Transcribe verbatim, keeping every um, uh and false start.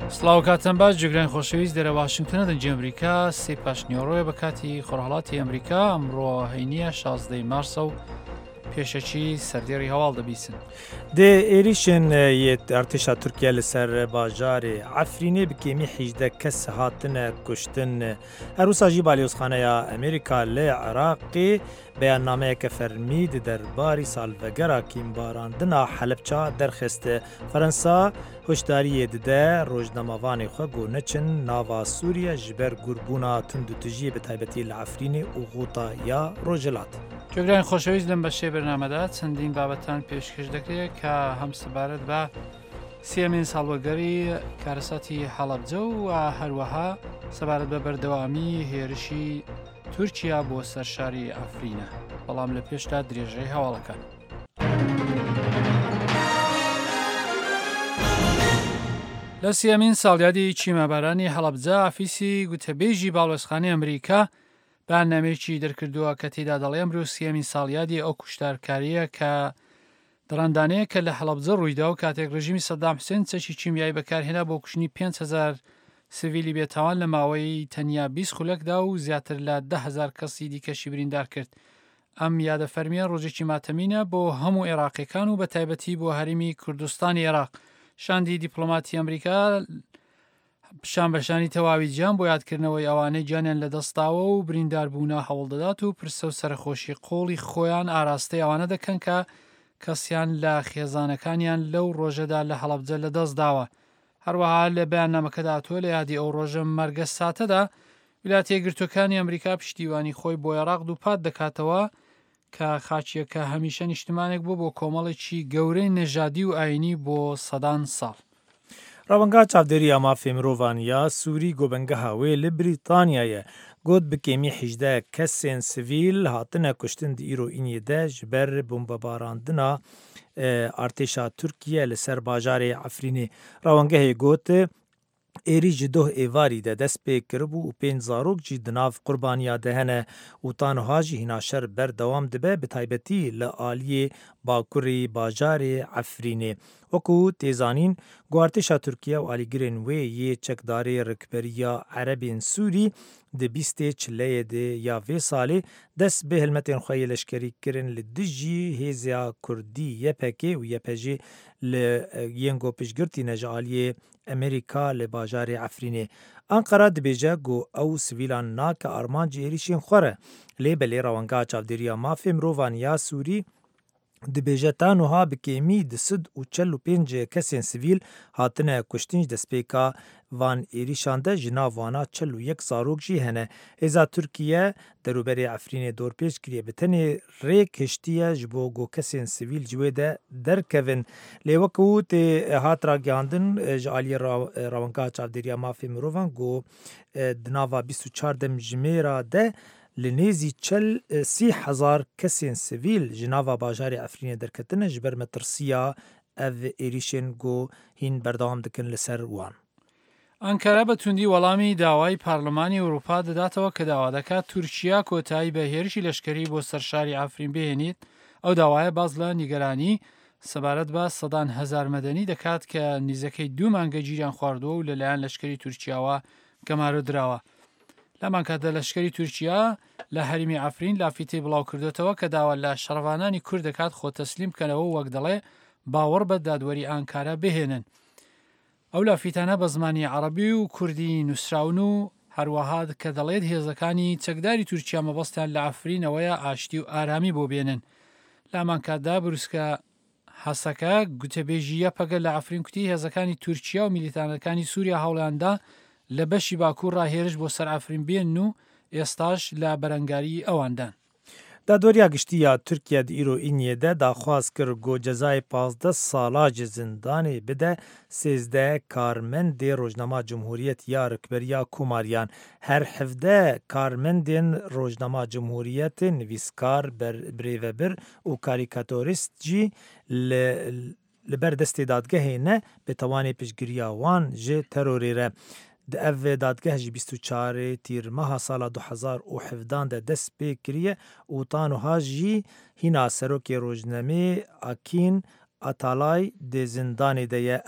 سلااو کاتەن باش جێگرانی خۆشەویست دەرە واشنگتنە دەنج ئەمریکا سێ پاشنیۆڕۆیە بە کاتی خۆرهەڵاتی ئەمریکا ئەمڕۆ هەینیە شازدەی مارسە و پێشەکی سەردێڕی هەواڵ دەبیسن. دê êrişên yê artêşa Tirkiye li ser bajarê Efrînê bi kêmî hîjdeh kes hatine kuştin. Herwisa jî Balyozxaneya Amerîka li Iraqê beyannameyeke fermî di derbarî salvegera kîmbarandina Helepça derxiste. Fransa hişdariyê dide rojnamavanê xwe got neçin nava Sûriye ji ber gurbûna tundutujiyê bi taybetî li Efrînê û Xuta ya Rojhilat. جێگرانی خۆشەویست لەم بەشەی بەرنامەدا چەندین بابەتان پێشکەش دەکرێت کە هەم سەبارەت بە سێمین ساڵوەگەری کارەساتی هەڵەبجە و هەروەها سەبارەت بە بەردەوامی هێرشی تورکیا بۆ سەرشاری ئەفرینە. بەڵام لە پێشدا درێژەی هەواڵەکان. لە سێمین ساڵیادی چیمەبارانی هەڵەبجە ئافیسی گوتەبێژی باڵۆزخانەی ئەمریکا بەیاننامەیەکی دەرکردووە کە تێدا دەڵێ ئەمڕۆ سێمین ساڵیادی ئەو کوشتارکاریە کە دڕندانەیە کە لە هەڵەبجە ڕوویدا و کاتێک ڕژیمی سەدام حوسێن چەکی چیمیایی بەکارهێنا بۆ کوشتنی پێنج هەزار سڤیلی بێتاوان لە ماوەی تەنیا بیست خولەکدا و زیاتر لە ده هەزار کەسی دیکەشی بریندار کرد. ئەم یادەفەرمیە ڕۆژێکی ماتەمینە بۆ هەموو عێراقیەکان و بە تایبەتی بۆ هەرێمی کوردستانی عێراق. شاندی دیپلۆماتی ئەمریکا پیشان بەشانی تەواوی گیان بۆ یادکردنەوەی ئەوانەی گیانیان لەدەستاوە و برینداربوونا هەوڵ دەدات و پرسە و سەرخۆشی قۆڵی خۆیان ئاراستەی ئەوانە دەکەن کە کەسیان لە خێزانەکانیان لەو ڕۆژەدا لە هەڵەبجە لەدەست داوە. هەروەها لە بەیاننامەکەدا هاتووە لە یادی ئەو ڕۆژە مەرگە ساتەدا ویلایەتە یەکگرتووەکانی ئەمریکا پشتیوانی خۆی بۆ عێراق دووپات دەکاتەوە کە خاچیەکە هەمیشە نیشتمانێک بوو بۆ کۆمەڵێکی گەورەی نەژادی و ئاینی بۆ سەدان ساڵ. ڕەوەنگا چاودێریە مافێ مرۆڤان یا سووری گۆبەنگەها wê li Brîtanyayê got bi kêmî hîjdeh kesên sivîl hatine kuştin di îroîniyê de ji ber bombebarandina artêşa Tirkiye li ser bajarê Efrînê. Rawengehê got êrî ji doh êvarî de dest pê kiribû û pênc zarok jî di nav qurbaniya de hene û tanha jî hînaşer berdewam dibe bi taybetî li aliyê bakurê bajarê Efrînê. Wekû têzanîn guartêşa Tirkiye û alîgirên wê yê çekdarê Rêkberiya Erebên Sûrî di bîstê çileyê de ya vê salê dest bi hilmetên xwe yê leşkerî kirin li dijî hêzya Kurdî Y P K û Y P J li yên gopiştgirtîne ji aliyê Amerîka li bajarê Efrînê. Ankara dibêje got ew sivîlan nake armancê êrişên xwe re. Lê belê rawengha çavdêriya mafê mirovan ya Sûrî dibêje tanha bi kêmî di sid û çel û pênc kesên sivîl hatine kuştin ji destpêka van êrişan de ji nav wana çel û yek zarok jî hene. Hêza Tirkiye derûberê Efrînê dorpêç kiriye bi tenê rêk hiştiye ji bo got kesên sivîl ji wê de derkevin. Lê wekû tê hat ragihandin ji aliyê rawengha çavdêriya mafê mirovan got di nava bîst û çar dem jimêra de li nêzî çel sî hezar kesên sivîl ji nava bajarê Efrînê derketine ji ber metirsiya ev êrişên got hîn berdewam dikin li ser wan. ئەنکارا بە توندی وەڵامی داوای پارلەمانی ئەوروپا دەداتەوە کە داوا دەکات تورکیا کۆتایی بە هێرشی لەشکری بۆ سەرشاری ئەفرین بهێنیت. ئەو داوایە باز لە نیگەرانی سەبارەت بە سەدان هەزار مەدەنی دەکات کە نیزەکەی دوو مانگە گیریان خواردووە و لەلایەن لەشکری تورکیاوە گەمارە درراوە. لەمان کاتە لەشکری تورکیا لە هەرمی ئەفرین لافیتەی بڵاو کردوێتەوە کە داوا لە شەڕەوانانی کورد دەکات خۆ تەسلیم بکەنەوە وەک دەڵێ باوەڕ بە دادوەری ئانکارا بهێنن. ئەو لافیتانە بە زمانی عەرەبی و کوردی نووسراون و هەروەها کە دەڵێت هێزەکانی چەکداری تورکیا مەبەستیان لە ئەفرینەوەیە ئاشتی و ئارامی بۆ بێنن. لامان کاتدا بروسکە حەسەکە گوتەبێژی یەپەگە لە ئەفرین کوتی هێزەکانی تورکیا و میلیتانەکانی سووریا هەوڵیاندا لە بەشی باکوور ڕاهێرش بۆ سەر ئەفرین بێن و ئێستاش لە بەرەنگاری ئەواندان. دادوەریya giştî Tirkiye di îroîniyê de daxwaz kir got cezayê pazdeh sala ji zindanê bide sêzdeh karmendê Rojnama Cumhuriyet ya Rêkberiya Komariyan. Her hevdeh karmendên Rojnama Cumhuriyetê nivîskar, birêvebir û karîkatûrîst jî li ber destê dadgehê ne bi tewanê piştgiriya wan ji terorê re. Di ev dadgeh ji bîst û çarê tîrmeha sala du hezar û hevdan de dest pê kiriye û tanha jî hîna serokê rojnamê Akîn Atalay dê zindanê de ye.